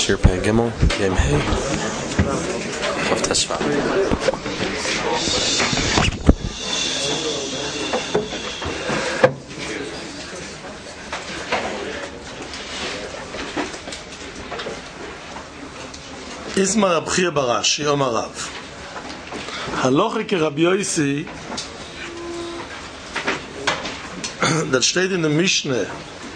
Shir Pei Gimel, Yom Hey, Chav Teshuvah. Isma Rab Chia Barashi, Omar Rav. Halacha ke Rabbi Yossi, that steht in the Mishnah,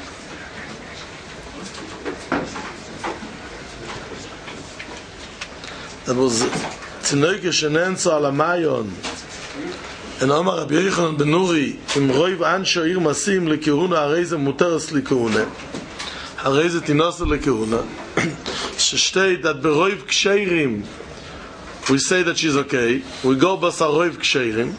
that was Tinoike Shenenzo Alamayon, and Omar Rabbi Yochanan ben Nuri, im Roiv Ansho Ir Masim lekehuna, Hareze Muteres lekehuna, Hareze Tinosa lekehuna, state that Beroiv Ksherim, we say that she's okay, we go Basaroiv Ksherim.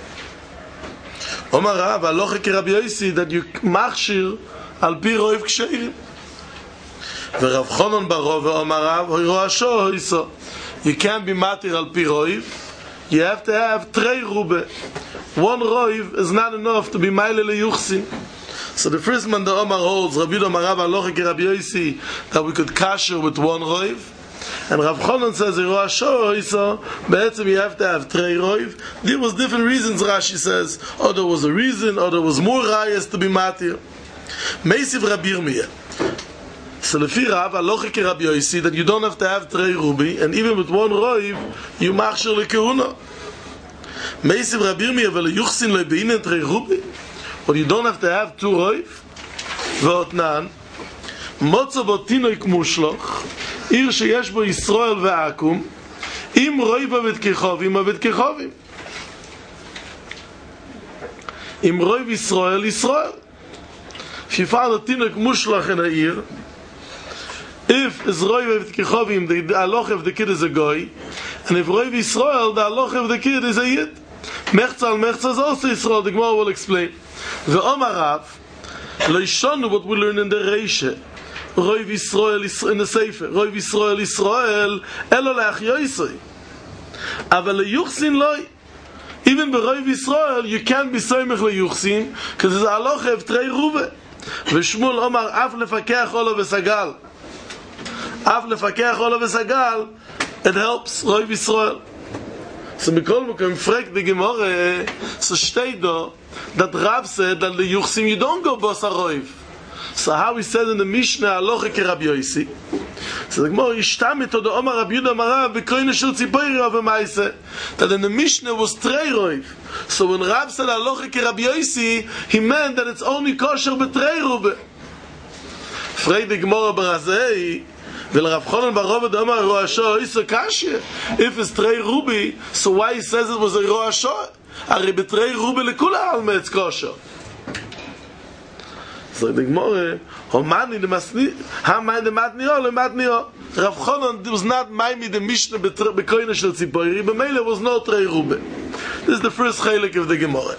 Omar Rav, Halacha ke Rabbi Yossi, that you machshir al pi Roiv Ksherim. V'Rav Chonon Barov Omar Rav, Roasho Hoiso. You can't be matir al pi Roiv. You have to have trei rube. One Roiv is not enough to be maile leyuchsin. So the first man, the Omar holds, Rabbi Omar Rav, Halacha ke Rabbi Yossi, that we could kasher with one Roiv. And Rav Chonon says, you have to have trei Roiv. There was different reasons, Rashi says. Or there was a reason, or there was more rayas to be matir. Meisiv Rabbi Yirmiyah. So lefi Rav, Halacha ke Rabbi Yossi, that you don't have to have trei rubi, and even with one Roiv, you machshir lekehuna. Meisiv Rabbi Yirmiyah, v'le yuchsin lo beinen trei rubi. But you don't have to have two Roiv. V'otnan, motzo bo tinoik mushloch, עיר שיש בו ישראל ועקום, עם רויבה ותכחובים ותכחובים. עם רויב ישראל, ישראל. If you find a tinok mushlach in a year, if is רוiva ותכחובים, the halacha of the kid is a goy, and if רוiv Israel, the halacha of the kid is a yid. Mechza al mechza is also Israel, the Gemara will explain. Ve'omar Rav, lo yishonu what we learn in the Reisha, Roiv Yisrael in the Sefer, Roiv Yisrael Yisrael, Elo leach Yosei. Aval leyuchsin loy. Even by Roiv Yisrael, you can't be soymech leyuchsin, because it's a halacha of trei ruve. V'Shmuel Omar, af lefakeach olo v'sagal. Af lefakeach olo v'sagal, it helps Roiv Yisrael. So Mikol Mokom fragt the Gemara, so steht da, that Rav said that leyuchsin you don't go bos haroiv. So how he said in the Mishnah, Halacha ke Rabbi Yossi. So the Gemara, Yishtamit od Omar Rabbi Yehuda Marav b'koine shel tzipori Rav Maaseh, that in the Mishnah was trei roiv. So when Rav said Halacha ke Rabbi Yossi, he meant that it's only kosher b'trei rube. Fragt the Gemara Barazei, Vel Rav Chonon Barov od Omar Roasho Isa Kashya. If it's trei rubi, so why he says it was a Roasho? Ari b'trei rube lekula alma it's kosher. So the Gemara, Homani the Masni, Hamai the Matnio, the Matnio. Rav Chonon was not Maimi the Mishnah bekoine shel tzipori, but Mele was no trei rube. This is the first chelik of the Gemara.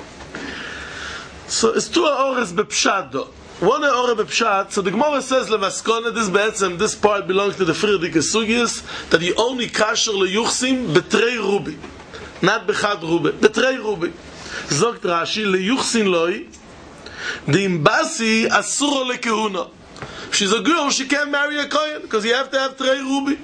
So it's two ores bepshat do. One ore bepshat. So the Gemara says levaskona. This part belongs to the Friedrich Sugyas that he only kasher leyuchsim betrei rubi, not bechad rube, betrei rubi. Zogt Rashi leyuchsin loy. The imbasi asuro lekehuna. She's a girl, she can't marry a kohen because you have to have trei rubi.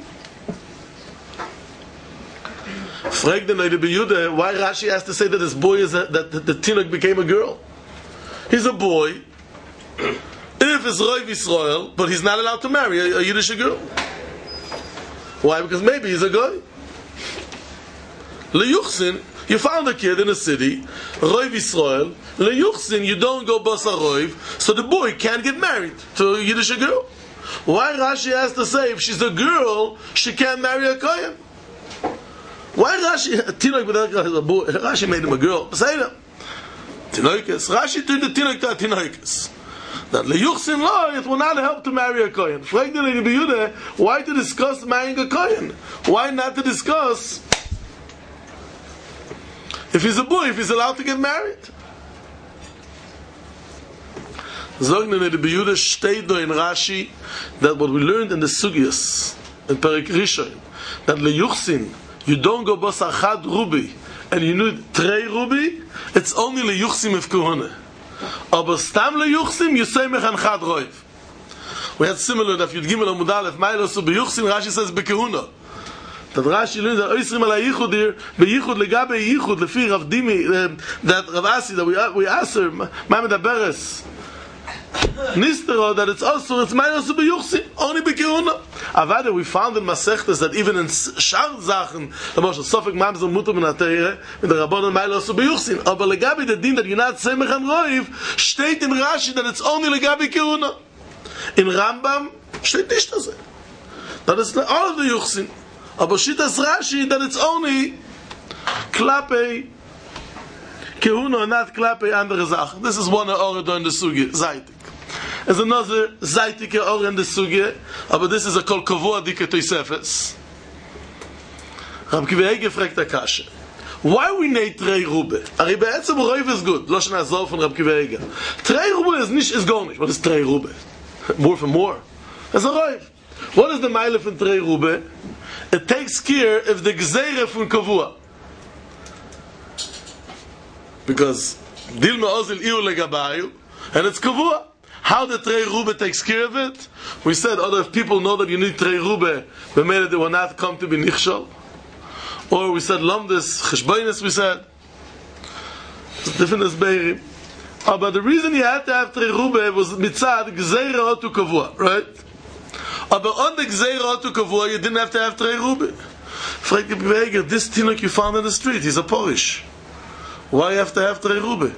Frag the Noida B'Yudah, why Rashi has to say that this boy is that the tinok became a girl? He's a boy. If it's Roiv Yisrael, but he's not allowed to marry a Yiddish girl. Why? Because maybe he's a guy. Leyuchsin, you found a kid in a city, Roiv Yisrael. Leyuchsin, you don't go basa roiv, so the boy can't get married to a Yiddish girl. Why Rashi has to say if she's a girl, she can't marry a kohen? Why Rashi? Tinok is a boy. Rashi made him a girl. Say that. Tinoikes. Rashi turned the tinok to a tinoikes. That leyuchsin law, it will not help to marry a kohen. Frag the Rabbi Yehuda, why to discuss marrying a kohen? Why not to discuss if he's a boy, if he's allowed to get married? Zognen the Rabbi Yehuda steht do in Rashi that what we learned in the Sugyas in Perek Rishon, that leyuchsin you don't go bas achad rubi and you need trei rubi, it's only leyuchsim of kohuna. Aber stam leyuchsim you say mechan chad roiv. We had similar that Yud Gimel Amud Aleph, Mailos u'Beyuchsin, Rashi says Bekehuna. That Rashi learns that Oisrim ala Yichud here, Beyichud legabe Yichud, lefi Rav Dimi, that Rav Asi, that we asked her, Mamed Aberes, Nistero, that it's Mailos u'Beyuchsin, only Bekehuna. Avada, we found in Masechtes that even in Shar Zachen, the Moshe Sofek Mamzer Mutter Min HaTeire, in the Rabbanon Mailos u'Beyuchsin, aber legabe the din that you're not Semech and Roiv, steht in Rashi that it's only legabe Kehuna. In Rambam, steht nicht das. That is all of the Yuchsin. Aber Shittas Rashi, that it's only Klape Kehuna, not Klape andere Sachen. This is one order in the Suge, Zaitik. There's another Zaitik order in the Suge, but this is a Kol Kavua Dike Toisefes. Rab Kiva Eger fragt der Kasche. Why we need Trei Rube? Ari be'etzem Roiv is good. Lo Shana Azor von Rab Kiva Eger. Trei Rube is gar nicht. What is Trei Rube? More for more. That's a Roiv. What is the Meile von Trei Rube? It takes care of the Gzeire von Kavua. Because Dil Me'ozil Iu Legabayu, and it's Kavua. How the Trei Rube takes care of it? We said, other people know that you need Trei Rube, but made it they will not come to be Nichshol. Or we said, Lomdes, Cheshboinus, we said. It's different as Beirim. But the reason you had to have Trei Rube was Mitzad, Gzeire Otu Kavua, right? But on the Gzeire Otu Kavua, you didn't have to have Trei Rube. Fragt the Beger, this Tinok you found in the street, he's a Polish. Why you have to have Trei Rube?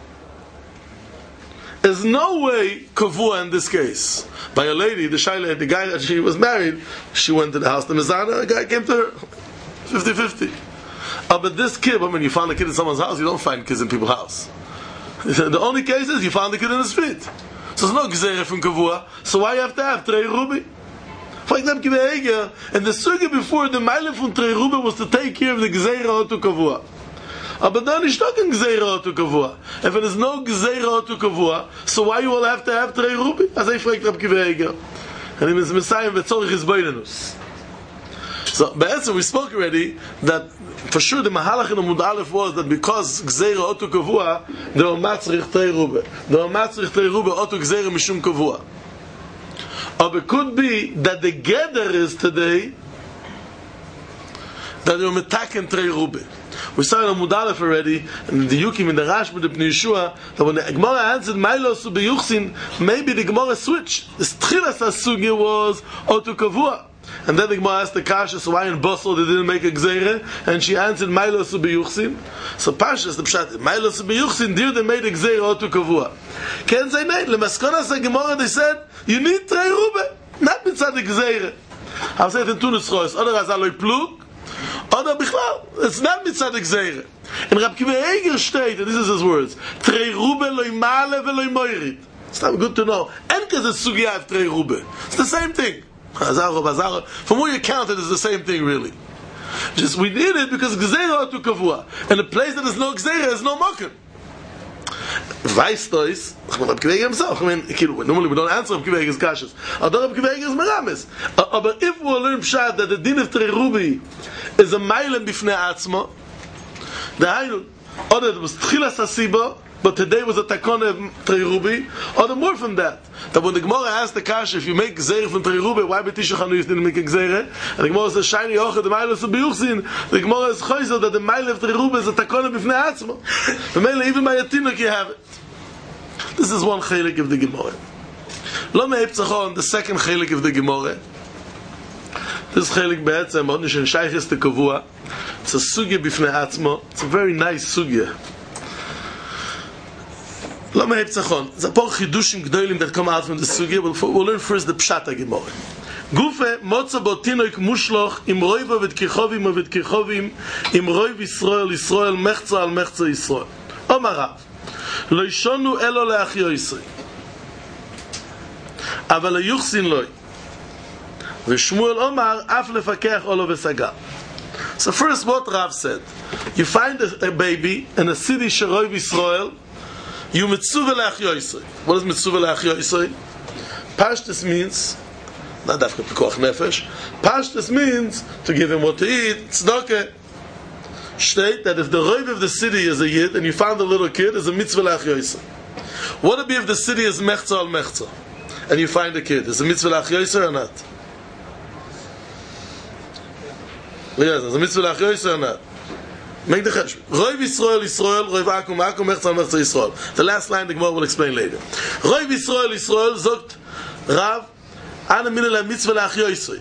There's no way Kavua in this case. By a lady, the Shaila, the guy that she was married, she went to the house, the Mizana, a guy came to her, 50-50. But this kid, when you find a kid in someone's house, you don't find kids in people's house. The only case is you found the kid in the street. So there's no Gzeire from Kavua, so why you have to have Trei Rube? For example, and the Suge before, the Meile from Trei Rube was to take care of the Gzeire Otu Kavua. But then it's not Gzeire Otu Kavua. If there is no Gzeire Otu Kavua, so why you will have to have Trei Rube? As I fragt Rab Kiva Eger. And he is Messiah v'tzorich Hizboinenus. So, but we spoke already that for sure the Mahalach in the Amud Aleph was that because Gzeire Otu Kavua, there were Matzrich Trei Rube. There were Matzrich Trei Rube Otu Gzeire Mishum Kavua. Or it could be that the gather is today that they were Metaken Trei Rube. We saw in Amud Aleph already, and in the Yukim, in the Rashba, the Bnei Yeshua, that when the Gemara answered Mailos u'Beyuchsin, maybe the Gemara switched. The Tchilas HaSugya was Otu Kavua. And then the Gemara asked the Kasha, so why in Bosel they didn't make a Gzeire? And she answered Mailos u'Beyuchsin. So Pashas, the Pshat, Mailos u'Beyuchsin, there they made a Gzeire Otu Kavua. Ken say nay, Lemaskonas HaGemara, they said, you need Trei Rube, not mitzad the Gzeire. I'll say it in Tunis Rois, Oder Azaloi Plug, Oder Bichlal, it's not mitzad the Gzeire. And Rab Kiva Eger state, and this is his words, Trei Rube loy male veloy moirit. It's not good to know. Enkes is Sugya of Trei Rube. It's the same thing. From what you count, it is the same thing, really. Just we need it because Gzeira Otu Kavua, and a place that is no Gzeira is no Mokim. Weißt du es? Rab Kiva Eger himself. Normally we don't answer Rab Kiva Eger's kashas. Rab Kiva Eger's meramis. But if we learn pshat that the din of Trei Rube is a mailen bifnei atzma, the hainu, or that it was tchilas hasiba, but today was a takon of Trei Rube, or the more from that when the Gemara asked the Kasha, if you make Gzeire from Trei Rube, why B'Tisha Chanuyis didn't make a Gzeire? And the Gemara says, Shiny Ocha, the Mailos u'Beyuchsin, the Gemara is Choyzer, that the Maile of Trei Rube is a takon of B'fnei Atzma. The Maile, even by a Tinok, you have it. This is one chelik of the Gemara. Lo me'ep tzachon, the second chelik of the Gemara. This chelik be'etzem, odnish en shaychis te kavua. It's a sugya b'fnei atzma. It's a very nice sugya. Lo me'ep tzachon. It's a por chidushim gdoilim that come out from the sugya. We'll learn first the pshat Gemara. Gufe motza botinoik mushloch im roiva v'tkechovim im roiv Yisrael mechza al mechza Yisrael. Omar Rav. Lo yishonu elo le'achyo Yisrael. Aval hayuchsin loi. V'shmuel Omar af lefakech olo v'saga. So first what Rav said. You find a baby in a city sheroiv Yisrael. You mitzuva le'achyo Yisrael. What does mitzuva le'achyo Yisrael? Pashtus means, not dafka pekuach nefesh. Pashtus means to give him what to eat. Tzedakah. State that if the roiv of the city is a yid and you found a little kid, is a mitzvah le'achyo Yisrael. What would it be if the city is mechza al mechza? and you find a kid. Is it mitzvah l'achyoyser or not? Yes, is it mitzvah l'achyoyser or not? Make the cheshbon. Roiv Yisrael, Yisrael, Roiv Akum, Akum, Mechza, Mechza, Yisrael. The last line the Gemara will explain later. Roiv Yisrael, Yisrael, Zogt Rav, Ana mina la mitzvah l'achyoyser.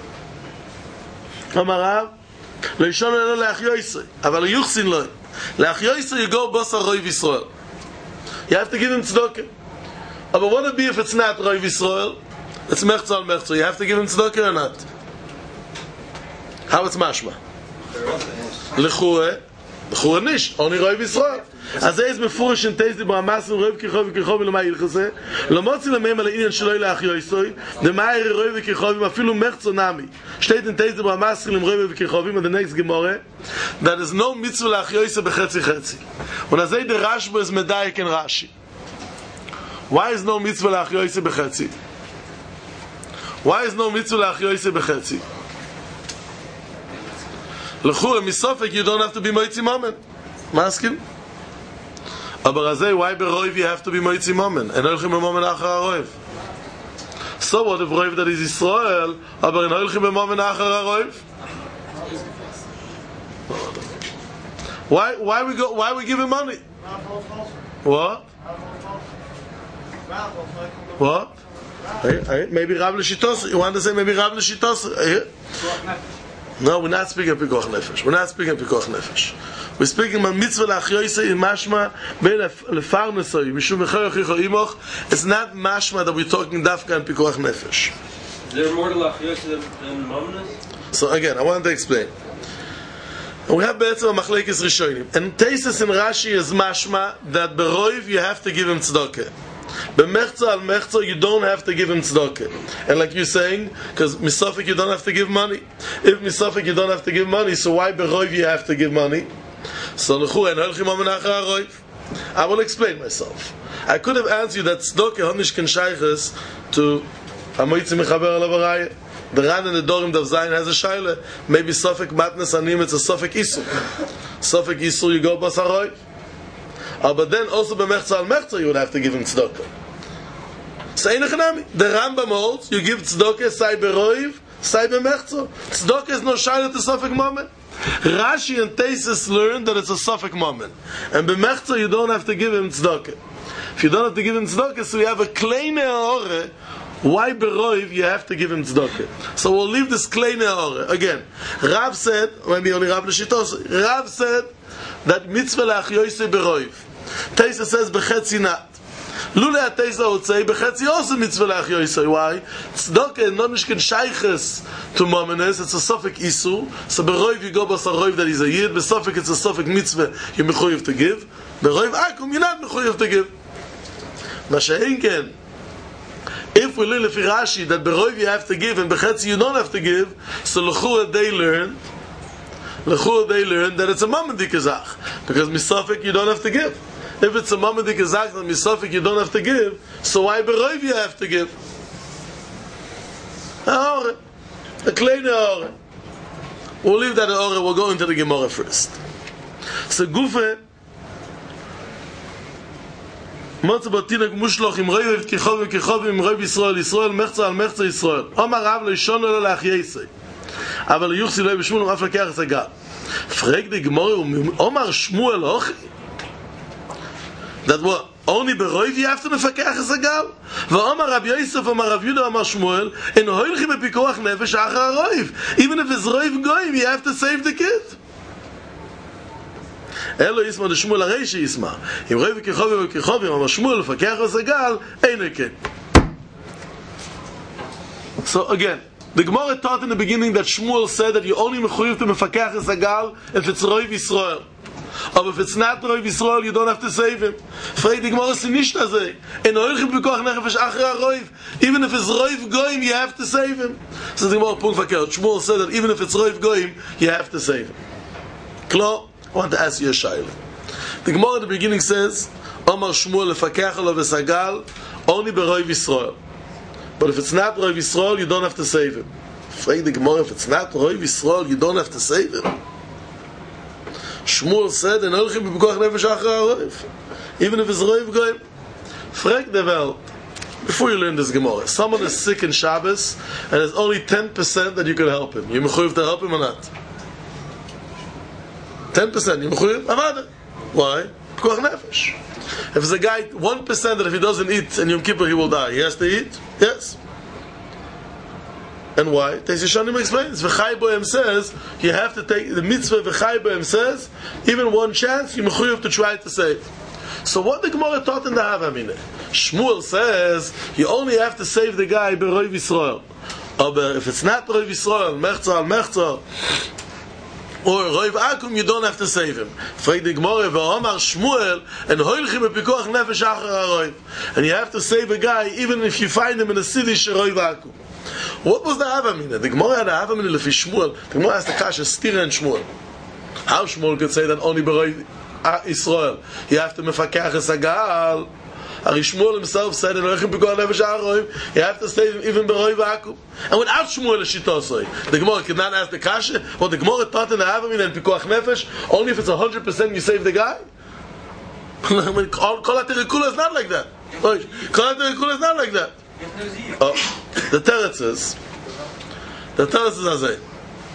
Amar Rav, Leishon elo l'achyoyser, aval yuchsin lo. L'achyoyser you go bosar Roiv Yisrael. You have to give him tzedakah. But what would it be if it's not Roiv Yisrael? It's Mechza al Mechza. You have to give him tzedakah or not? How it's mashma? L'chureh nish. Only Roiv Yisrael. אז זה מפורש in Teis Dibra Masim Roiv Kichov Kichov ולמה ילכסה לא מוציא למהם על העניין שלו לאחיוסוי דמאיר Roiv Kichov אפילו מחצו נמי steht in Teis Dibra Masim Roiv Kichov in the next Gemara that is no mitzvah לאחיוסוי בחצי חצי und as the Rashba is medayek in Rashi. Why is no mitzvah לאחיוסוי בחצי? Why is no mitzvah לאחיוסוי בחצי? L'chura misofek you don't have to be moitzi mamen. Maskim? Aber azay, why beroiv you have to be moitzi mamen? En olchim b'mamen achar haroiv. So what if roiv that is Israel, aber en olchim b'mamen achar haroiv? Why we give him money? What? What? Maybe Rav L'Shitos. You want to say maybe Rav L'Shitos? No, we're not speaking of Pikuach Nefesh. We're not speaking of Pikuach Nefesh. We're speaking of mitzvah l'achyoyse in mashma bein lefarnesoi mishum mechayoch yicho imoch. It's not mashma that we're talking dafka in Pikuach Nefesh. Is there more to l'achyoyse than mamnas? So again, I want to explain. We have be'etzem a machlekes rishonim. And Teisus in Rashi is mashma that beroiv you have to give him tzedakah. B'mechza al mechza you don't have to give him tzedakah. And like you're saying, because misafik you don't have to give money. If misafik you don't have to give money, so why beroiv you have to give money? So l'chu en holchim amen achar haroiv. I will explain myself. I could have answered you that tzedakah honish ken shayches to hamoitzi mechaber alav harayah. The Ran and the Dorim Dav Zayin has a shaila. Maybe Sofik Matnas Anim, it's a Sofik Isur. Sofik Isur, you go Basaroy. But then also B'mechza al Mechza, you would have to give him tzedakah. So Einachanami. The Rambam holds, you give tzedakah, say Beroiv, say B'mechza. Tzedakah is no shaila to Sofik Moment. Rashi and Teisus learn that it's a Sofik Moment. And B'mechza, you don't have to give him tzedakah. If you don't have to give him tzedakah, so you have a Klei Ne'ore. Why beroiv you have to give him tzedakah? So we'll leave this klei ne'ore. Again, Rav said, maybe only Rav L'Shitos, Rav said that mitzvah l'achyoyse beroiv. Teisa says bechetzi not. Lule Teisa would say bechetzi also mitzvah l'achyoyse. Why? Tzedakah not nishken shayches to momenes. It's a sofik isu. So beroiv you go basaroiv that is a yid. Besofik it's a sofik mitzvah you mechuyev to give. Beroiv akum you're not mechuyev to give. Masha'inken. If we learn if Rashi that beroiv you have to give and bechetzi you don't have to give, so l'chua they learn that it's a mamadik azach because misafik you don't have to give. If it's a mamadik azach and misafik you don't have to give, so why beroiv you have to give? A kleine aore. We'll leave that aore. We'll go into the Gemara first. So gufe. מצא בתינוק מושלח עם רב ככוב עם רב ישראל ישראל מחצה על מחצה ישראל אמר רב לישון לו לאחייסי אבל יוחסי לא בשמואל אף לקח את הגל פרק די גמור אמר שמואל אוכי that what only ברוב you have to מפקח את הגל ואמר רב יוסף אמר רב יהודה אמר שמואל אין הולכים בפיקוח נפש אחר הרוב even if it's רוב גויים you have to save the kid אלו ישמע לשמואל הרי שישמע אם רב וככובים אמר שמואל לפקח הסגל אין כן. So again, the Gemara taught in the beginning that Shmuel said that you only mechuyev to mefakach hasagal if it's Roiv Yisrael. But if it's not Roiv Yisrael, you don't have to save him. Freit the Gemara is nicht azay. En oilchim b'koach nefesh achar Roiv. Even if it's Roiv Goyim, you have to save him. So the Gemara punkt verkehrt. Shmuel said that even if it's Roiv Goyim, you have to save him. Klar, I want to ask you a shaila. The Gemara at the beginning says, Omar Shmuel lefakach alav hasagal only b'Roiv Yisrael. But if it's not Roiv Yisrael, you don't have to save him. Frag the Gemara, if it's not Roiv Yisrael, you don't have to save him. Shmuel said, "En olchim b'koach nefesh achar haroiv." Even if it's Roiv Goyim. Frag the Welt. before you learn this Gemara, someone is sick in Shabbos and there's only 10% that you can help him. You mechuyev to help him or not? 10%. You mechuyev? Avada. Why? Pikuach nefesh. If there's a guy 1% that if he doesn't eat in Yom Kippur he will die, he has to eat. Yes. And why? Teis Yeshanim explains. V'chai bohem says you have to take the mitzvah. V'chai bohem says even one chance you mechuyev to try to save. So what the Gemara taught in the Havamina? Shmuel says you only have to save the guy b'Roiv Yisrael. But if it's not Roiv Yisrael, Mechza al Mechza, or Roiv Akum, you don't have to save him. Frag the Gemara, v'Omar Shmuel, and hoilchim b'pikuach nefesh achar haroiv. And you have to save a guy even if you find him in a city sheroiv Akum. What was the Havamina? The Gemara had a Havamina lefi Shmuel. The Gemara has the kasha Stira and Shmuel. How Shmuel could say that only b'Roiv Israel you have to mefakach esagal? Ari Shmuel himself said in Rechem Pikuach Nefesh Aroiv you have to save him even b'Roiv Akum. And without Shmuel Shitosoi, the Gemara could not ask the kasha. What the Gemara taught in the Havamina and Pikuach Nefesh, only if it's 100% you save the guy. Kol HaTerikula is not like that. Kol HaTerikula is not like that. The teretz is Hazeh.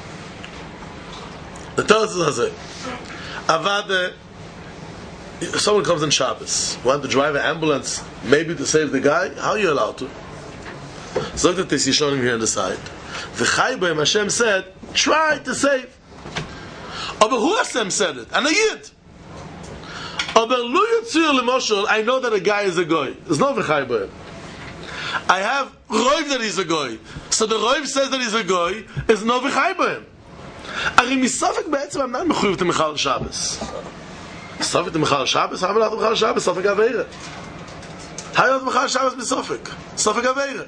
The teretz is Hazeh. Avade. Someone comes on Shabbos, want to drive an ambulance, maybe to save the guy. How are you allowed to? So that Teis Yeshanim here on the side. V'chai bohem, Hashem said, try to save. Aber who Hashem said it? And a yid. Aber lu yitzir l'moshel, I know that a guy is a goy. There's no v'chai bohem. I have Roiv that he's a goy. So the Roiv says that he's a goy, is no v'chai bohem. Ari misafek be'etzem, I'm not mechuyev to Michal Shabbos. Sofik to Michal Shabbos, how about Michal Shabbos? Sofik Aveira. How about Michal Shabbos be Sofik? Sofik Aveira.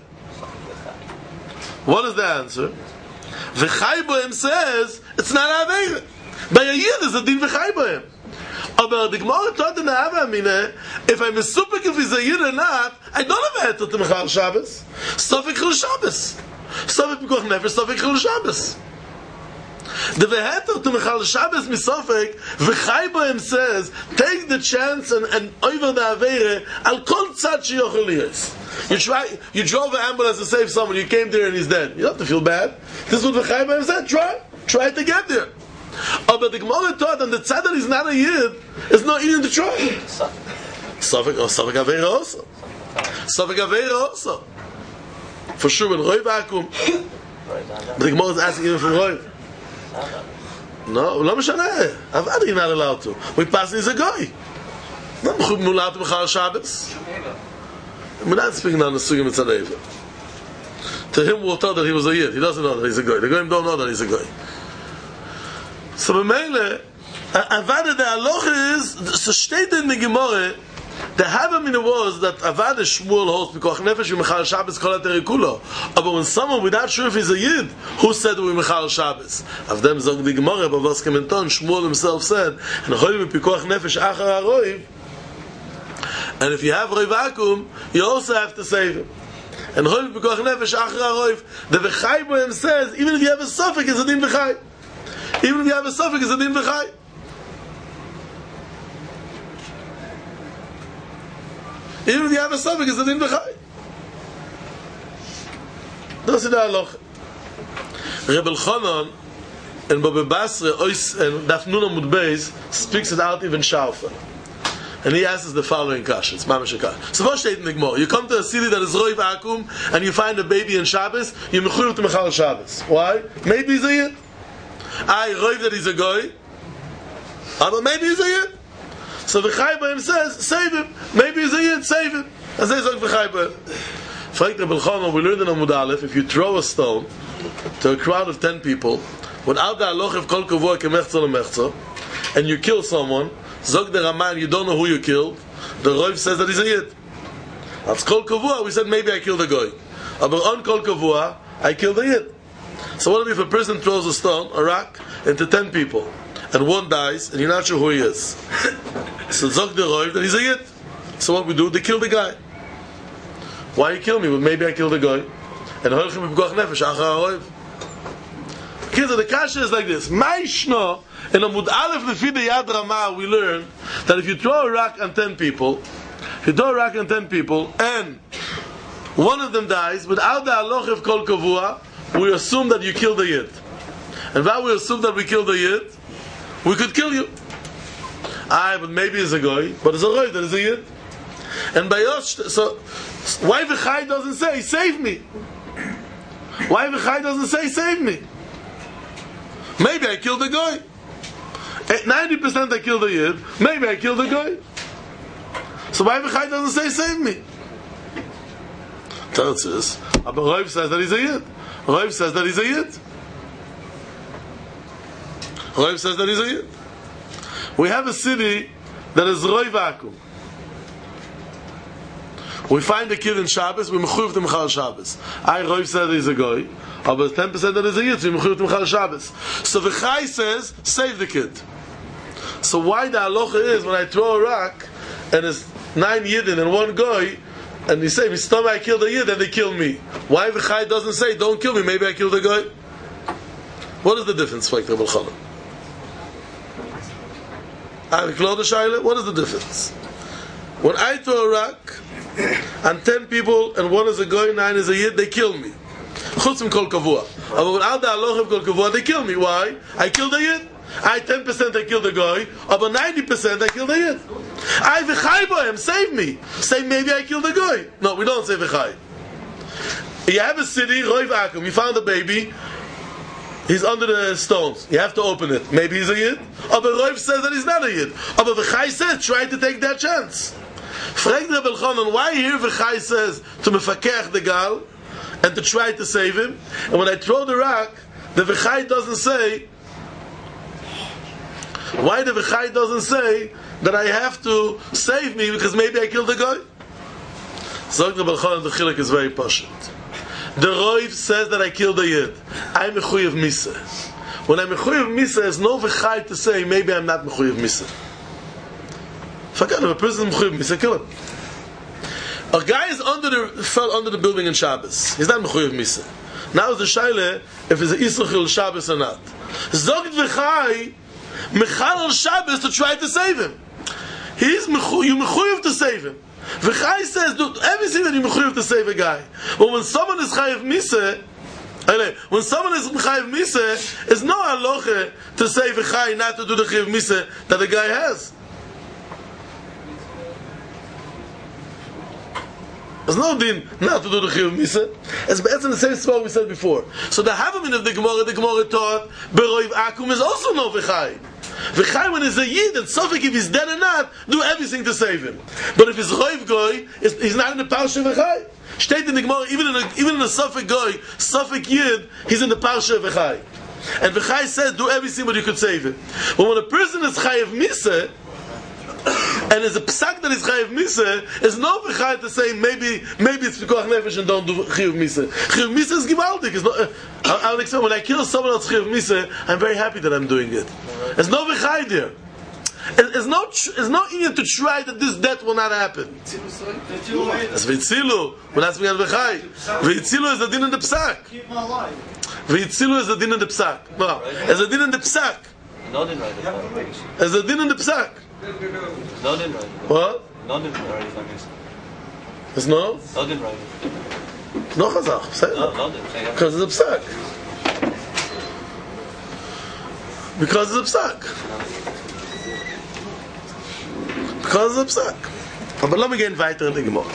What is the answer? V'chai bohem says it's not Aveira. By a year there's a din v'chai bohem. But the Gemara taught in the Havamina, if I'm a supik if he's a year or not, I don't have a heter to Michal Shabbos. Sofik Chil Shabbos. Sofik Pikuach Nefesh, Sofik Chil Shabbos. The Veheter to Michal Shabbos misofek v'chai bohem says take the chance and over the Aveire al kol tzad sheyochel liyos. You drove an ambulance to save someone, you came there and he's dead. You don't have to feel bad. This is what v'chai bohem said. Try to get there. But the Gemara taught on the tzad that he's not a yid is not even to try. Sofek Aveire also. Sofek Aveire also. For sure when Roiv Akum. But the Gemara is asking even from Roiv. No, לא משנה. Avad you're not allowed to. We pass is a guy. Not allowed to Michal Shabbos. We're not speaking on the Sugim Tzadeva. To him we'll tell that he was a yid. He doesn't know that he's a guy. The Goyim don't know that he's a guy. So B'meile, Avad the Aloch is, so stated in the Gemara, the Havamina was that Avad Shmuel holds Pikuach Nefesh Michal Shabbos Kol HaTerikula. But when someone without sure if he's a yid, who said we Michal Shabbos? Of them zog the Gemara, but was Kementon, Shmuel himself said, and Chol Pikuach Nefesh Achar HaRoiv. And if you have Roiv Akum, you also have to save him. And Chol Pikuach Nefesh Achar HaRoiv. The V'chai bohem says, even if you have a suffix, it's a din V'chai. Even if you have a suffix, it's a din V'chai. Even if you have a suffix, it's a din v'chai. That's the halacha. Reb Elchanan and Baba Basra and Daf Nun Amud Beis speaks it out even sharper. And he asks the following question. It's Mamash HaKash. So what steht in the Gemara? You come to a city that is Roiv Akum and you find a baby in Shabbos, you mechuyev to Michal Shabbos. Why? Maybe he's a yid. Roiv that he's a goy. But maybe he's a yid. So v'chai bohem says, save him. Maybe he's a yid, save him. And says v'chai bohem. Fragt Reb Elchanan, we learned in Amud Aleph, if you throw a stone to a crowd of 10 people, without the halacha of kol kavua kemechza lemechza, and you kill someone, zog the Raman, you don't know who you killed, the Roiv says that he's a yid. That's kol kavua, we said maybe I killed a goy. But on kol kavua, I killed a yid. So what if a person throws a stone, a rock, into 10 people, and one dies, and you're not sure who he is? So zog the Roiv that he's a yid. So what we do? They kill the guy. Why you kill me? Well, maybe I killed the guy. And hoilchim b'pikuach nefesh achar haroiv. Kids, the kasha is like this. Ma'ishna in Amud Aleph lefi the Yad Ramah we learn that if you throw a rock on 10 people, and one of them dies, without the halacha of kol kavua, we assume that you killed the yid. And while we assume that we killed the yid, we could kill you. But maybe it's a goy, but it's a goy that is a yid. And by Yosh, so why V'chai doesn't say, save me? Why V'chai doesn't say, save me? Maybe I killed the goy. 90% I killed the yid, maybe I killed the goy. So why V'chai doesn't say, save me? Teretz is, but Rav says that he's a yid. Rav says that he's a yid. Rav says that he's a yid. We have a city that is Roi Vacuum. We find a kid in Shabbos, we mechuyev to Mechal Shabbos. Rav said he's a goy, but 10% that is a yid, so we mechuyev to Mechal Shabbos. So V'chai says, save the kid. So why the halacha is, when I throw a rock, and it's 9 yidin and 1 goy, and they say, I killed a yid, and they kill me. Why V'chai doesn't say, don't kill me, maybe I killed a goy? What is the difference, What is the difference? When I throw a rock, and 10 people, and 1 is a goy, 9 is a yid, they kill me. Chutzim kol kavua. But without the halacha of kol kavua, they kill me. Why? I killed a yid. 10% I killed a goy, but 90% I killed a yid. V'chai bohem, save me. Say maybe I killed a goy. No, we don't say v'chai. You have a city, Roi Vacuum, you found a baby, he's under the stones. You have to open it. Maybe he's a yid. But Rav says that he's not a yid. But V'chai says, try to take that chance. Frag Reb Elchanan, why here V'chai says to mefakech the gal and to try to save him? And when I throw the rock, the V'chai doesn't say. Why the V'chai doesn't say that I have to save me because maybe I killed the guy? Zog Reb Elchanan, the chilek is very pashut. The Rav says that I killed a yid. I'm mechuyev misa. When I'm mechuyev misa, there's no V'chai to say maybe I'm not mechuyev misa. Forget if a person is mechuyev misa, kill him. A guy is fell under the building in Shabbos. He's not mechuyev misa. Now is the shaila if it's an Yisrachil Shabbos or not. Zog V'chai Mechal Shabbos to try to save him. You mechuyev to save him. V'chai says, do everything that you mechuyev to save a guy. But when someone is chayev misa, it's no halacha to say v'chai not to do the chayev misa that the guy has. There's no din not to do the chayev misa. It's better the same spot we said before. So the havamin of the Gemara taught Beroiv Akum is also no v'chai. V'chai, when he's a yid, and Sofik, if he's dead or not, do everything to save him. But if he's Roiv Goy, he's not in the Parsha V'chai. State in the Gemara, even in a Sofik Goy, Sofik Yid, he's in the Parsha V'chai. And V'chai says, do everything but you could save him. But when a person is Chayev Misa, and there's a psak that is Chayev Misa, there's no V'chai to say, maybe it's Pekuach Nefesh and don't do Chayev Misa. Chayev Misa is Givaldik. I'll explain, when I kill someone else Chayev Misa, I'm very happy that I'm doing it. There's no V'chai there. There's no need to try that this death will not happen. That's V'itzilu. We're not speaking of V'chai. V'itzilu is the din in the psak. V'itzilu is the din in the psak. No, there's a din in the psak. Not in writing. There's a din in the psak. Not in writing. What? Not in writing. There's no? Not in writing. No chazach. Not in. Because it's a psak. Because it's a psak. Because it's a psak. Aber lass mich gehen weiter in die Gemara.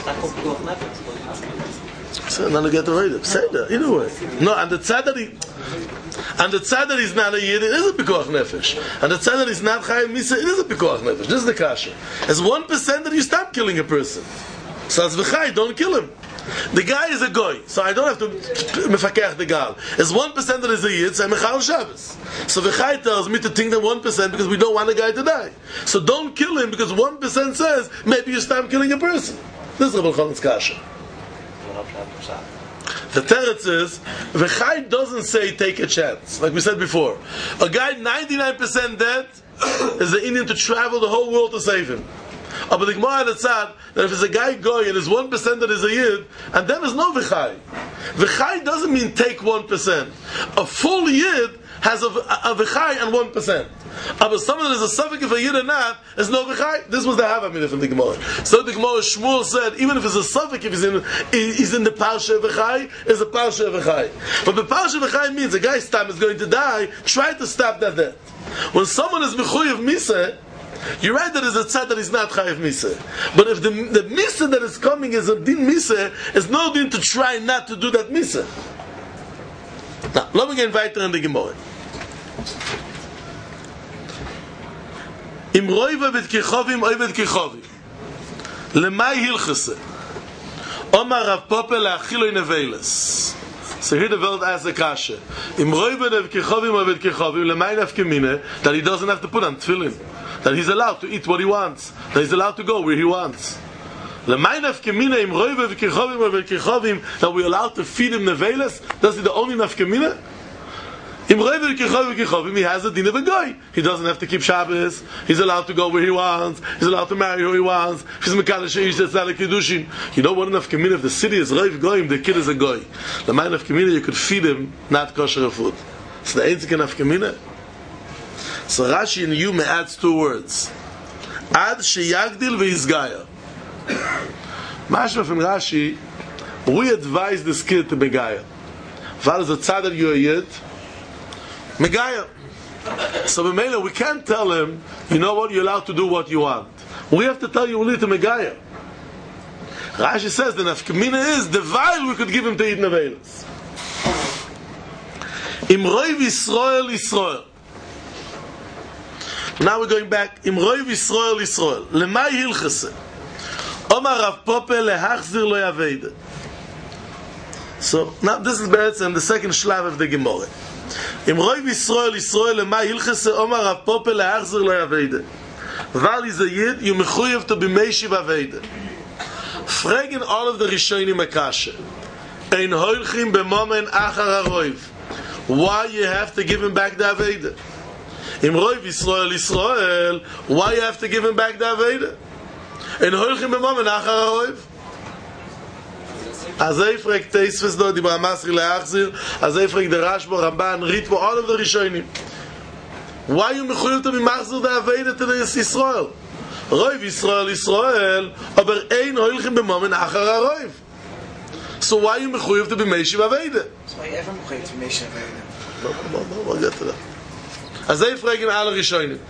So, now we get the right up. Say that. Either way. No, and the tzad that he's not a yid, it is a pekuach nefesh. And the tzad that he's not chayev misa, it is a pekuach nefesh. This is the kasha. As 1% that you stop killing a person. So as v'chai, don't kill him. The guy is a goy, so I don't have to mefakech the gal. As 1% that is a yid, so I'm mechal Shabbos. So v'chai tells me to think that 1% because we don't want the guy to die. So don't kill him because 1% says maybe you stop killing a person. This is Reb Elchanan's kasha. The teretz is, V'chai doesn't say take a chance. Like we said before. A guy 99% dead is the Indian to travel the whole world to save him. But the Gemara had said that if it's a guy goy and there's 1% that is a yid, and then there's no v'chai. V'chai doesn't mean take 1%. A full yid has a v'chai and 1%. But someone that is a suffix if a yid or not is no v'chai. This was the Havamina from the Gemara. So the Gemara Shmuel said, even if it's a suffix, if he's in the parsha v'chai, is a parsha v'chai. But the parsha v'chai means a guy's time is going to die. Try to stop that death. When someone is mechuyev miseh, you're right that there's a tzad that is not chayev miseh. But if the miseh that is coming is a din miseh, it's no din to try not to do that miseh. Now, let me get weiter in the Gemara. Im roiva vet kichovim oivet kichovim lemay hilchase Omar Rav Pope leachiloi neveles. So here the world asks a kasha. Im roiva vet kichovim oivet kichovim lemay nafkemine, that he doesn't have to put on tefillin, that he's allowed to eat what he wants, that he's allowed to go where he wants. Lemay nafkemine im roiva vet kichovim oivet kichovim, that we're allowed to feed him neveles. That's the only nafkemine. He has a din of a guy. He doesn't have to keep Shabbos. He's allowed to go where he wants. He's allowed to marry who he wants. He's Mekadosh Eish, that's not a Kiddushin. You know what enough Kamina? If the city is Reiv Goyim, the kid is a guy. The man of Kamina, you could feed him not kosher food. It's the ain't enough Kamina. So Rashi in Yuma adds 2 words. Ad sheyagdil ve'izgaya. Mashma from Rashi, we advise this kid to be Gaya. Val is a tzadar you a yid, Megaya. So B'meila, we can't tell him, you know what, you're allowed to do what you want. We have to tell you only to Megaya. Rashi says the nafkamina is the while we could give him to eat nevelos. Imroi v'Yisrael Yisrael. Now we're going back. Imroi v'Yisrael Yisrael. Lemay hilchase. Omar Rav Pope lehachzir lo yaveide. So now this is the second shlav of the Gemara. Imroi v'Yisrael Yisrael lemay hilchase. Omar Rav Pope lehachzir lo yaveide. Val is a yid, you mechuyev to be meishiv aveide. Fragen all of the Rishonim Akasha. Ein hoilchim b'momen achar haroiv. Why you have to give him back the Aveda? Imroi v'Yisrael Yisrael. Why you have to give him back the Aveda? Ein hoilchim b'momen achar haroiv. Azay fragt Teisves do di B'Amasri leachzir. Azay fragt the Rashba, Ramban, Ritva, all of the Rishonim. Why you mechuyev to be machzir the Aveda to the Yisrael? Roiv Yisrael Yisrael, aber ein hoilchim b'momen achar haroiv. So why are you mechuyev to be meishiv aveida? So why are you ever mechuyev to be meishiv aveida? No, we'll get to that. As they fragen alle Rishonim.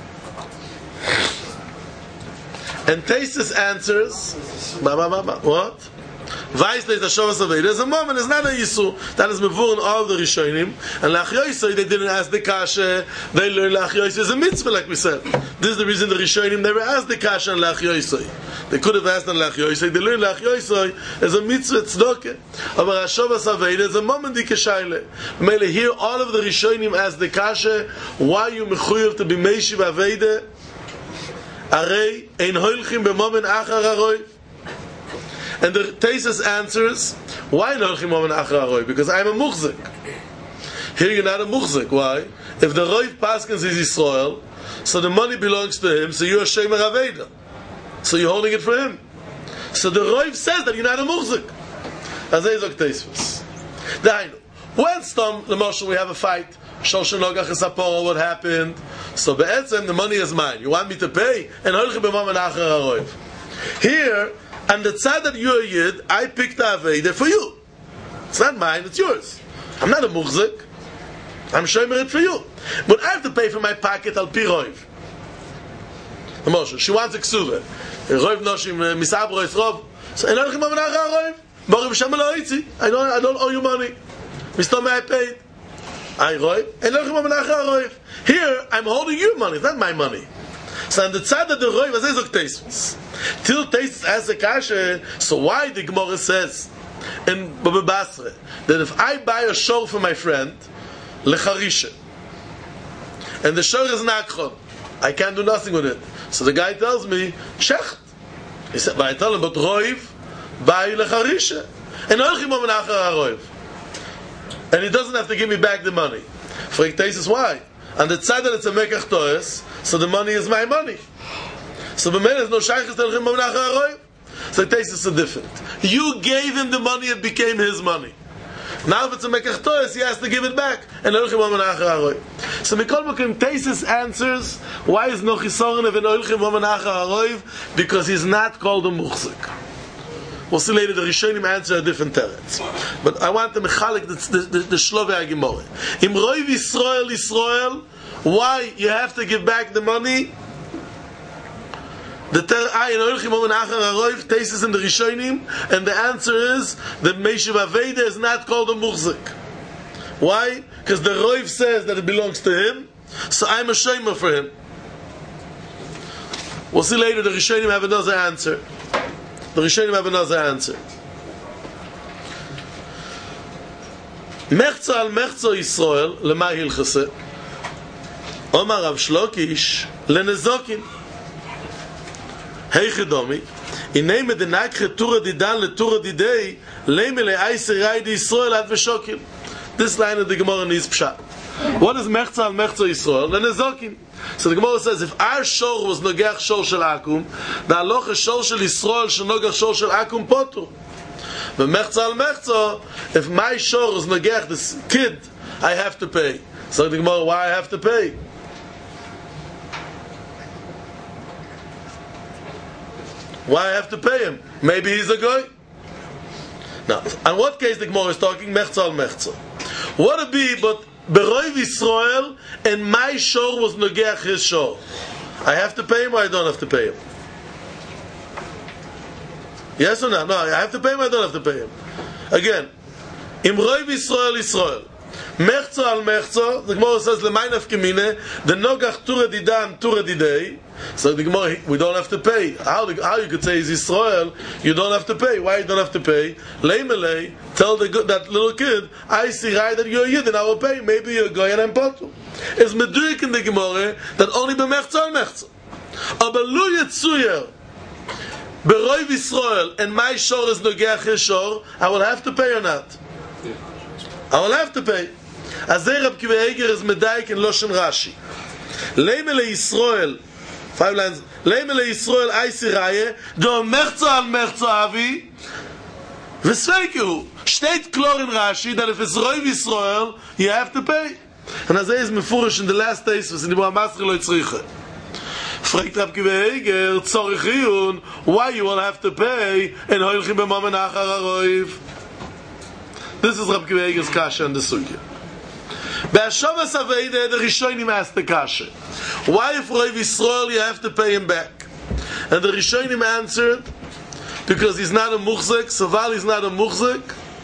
And Taisus answers, what? Weiß there's a Shavas Aveda. There's a moment, it's not a Yisur. That is Mevur in all the Rishonim. And Lach Yosei, they didn't ask the Kasha. They learned Lach Yosei is a mitzvah, like we said. This is the reason the Rishonim never asked the Kasha on Lach Yosei. They could have asked on Lach Yosei. They learned Lach Yosei is a mitzvah tzedakah. But a Shavas Aveda is a moment dikashayle. Mele here, all of the Rishonim asked the Kasha, why you mechuyev to be meishiv Aveda? Arei ein hoilchim b'momen achar haroiv. And the Taisus answers, why not because I'm a muhzik. Here you're not a muhzik. Why? If the Roiv Paskins is Yisrael, so the money belongs to him, so you're a Shemer Aveda. So you're holding it for him. So the Roiv says that you're not a muhzik. As they zok Taisus. When Stom, the Moshe, we have a fight, Shoshan Nogach Esapora, what happened? So Be'etzem, the money is mine. You want me to pay? And Holchim B'mam and Achar HaRoiv. Here, and the tzad that you're a yid, I picked the Aveda for you. It's not mine, it's yours. I'm not a muhzik. I'm shomer it for you. But I have to pay for my pocket al pi roiv. Moshe, she wants a ksuva. Roiv noshim misabro is rov. So I don't owe you money. Mr. I paid. I roiv. Here, I'm holding your money, it's not my money. So on the tzad of the roiv, as is Taisus. Till Taisus asks the kasha, so why the Gemara says in Baba Basra that if I buy a shor for my friend, lecharisha, and the shor is nakron, I can't do nothing with it. So the guy tells me, shecht. He said, but I tell him, but roiv, buy lecharisha. And and he doesn't have to give me back the money. For Taisus, why? And the tzad that it's a mekach toes, so the money is my money. So the man is no shaykhis telchim b'menach ha'aroiv. So the taste is different. You gave him the money, it became his money. Now if it's a mekach tois, he has to give it back. And telchim b'menach ha'aroiv. So Mikol Mokim Taisus answers, why is no chisoron of an telchim b'menach ha'aroiv? Because he's not called a muchzik. We'll see later the Rishonim answer a different teretz. But I want to mechalik the Shlove HaGemorah. Im roiv Yisrael, why you have to give back the money? The Taisus in the Rishonim, and the answer is that Meishiv Aveda is not called a muchzik. Why? Because the roiv says that it belongs to him, so I'm a shamer for him. We'll see later the Rishonim have another answer. The Rishonim have another answer. Mechza al mechza Yisrael lema hilchase. Omar Rav Shlokish lenezokin. Hey Chedomi, inay medenakhe tura didan le tura didei leime le aiserai di Yisrael ad v'shokin. This line of the Gemara needs pshat. What is mechza al mechza Yisrael? Lenezokin. So the Gemara says, if our shor was nogach shor shel akum, the halacha shor shel Yisrael shel nogach shor shel akum potur. But mechza al mechza, if my shor was nogach this kid, I have to pay. So the Gemara, why I have to pay? Why I have to pay him? Maybe he's a guy. Now, on what case the Gemara is talking? Mechza al mechza. What it be but Beroiv Yisrael, and my shor was nogeach his shor. I have to pay him or I don't have to pay him? Yes or no? No, I have to pay him or I don't have to pay him? Again, Im Roiv Yisrael, Mechza al mechza, the Gemara says, L'may nafkemine, the nogach tura didan tura didei. So the Gemara, we don't have to pay. How you could say is Yisrael, you don't have to pay. Why you don't have to pay? Leimelei, tell that little kid, I see right that you're a Yid and I will pay. Maybe you're a Goy and I'm Potu. It's meduik in the Gemara that only b'mechza al mechza. Aber lu yetzuyer, beroiv Yisrael, and my shor is nogeach his shor, I will have to pay or not? I will have to pay. Azay Rab Kiva Eger is medaik in Loshen Rashi. Leimelei Yisrael, 5 lines. Leimelei Yisrael aisi raye, do mechza al mechza avi, v'sveiku. Steht klar in Rashi that if it's roiv Yisrael, you have to pay. And as is mefurish in the last days, was in the Masri lo yitzriche. Fragt Rab Kiva Eger, tzorich why you will have to pay, and hoilchim b'mamen achar haroiv. This is Rab Kiva Eger's kasha and the sugya. Be'ashavas Aveda, the Rishonim asked the kasha, why if Roiv Yisrael you have to pay him back? And the Rishonim answered, because he's not a muchzik, so while he's not a muchzik,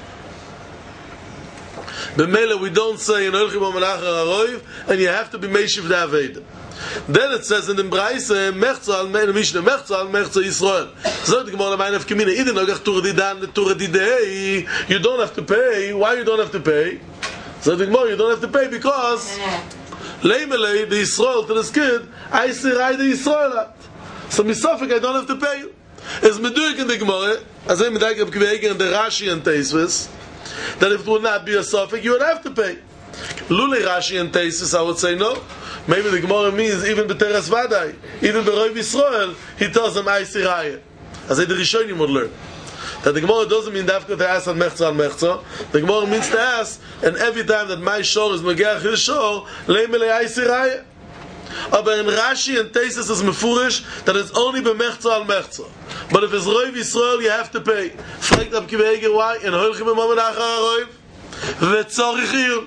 b'mela we don't say in Olchim Omenachar HaRoiv, and you have to be Meishiv the Aveda. Then it says in the Braise, Mechza al Mishnah, Mechza al Mechza Yisrael. So the Gemara Ma'ayin of Kimina, Iden Nogach Tura Didan, Tura Didei, you don't have to pay. Why you don't have to pay? So the Gemara, you don't have to pay because Leimelei, the Yisrael to this kid, I say Rai the Yisrael. So Misafik, I don't have to pay you. As Meduik in the Gemara, as I Meduik of Kiveiger and the Rashi and Teisvis, that if it would not be a Safik, you would have to pay. Lule Rashi and Teisvis, I would say no. Maybe the Gemara means even B'teres Vadai, even B'Roiv Yisrael, he tells them I say Rai. As I the Rishonim would learn. That the Gemara doesn't mean dafka to ask on mechza al mechza. The Gemara means to ask, and every time that my shor is megeach his shor, leimelei aisi raya. But in Rashi and Teisus is mefurish that it's only b'mechza al mechza. But if it's roiv Yisrael, you have to pay. Fragt Rab Kiva Eger why? And hoilchim b'mamen achar haroiv v'tzorich iyun.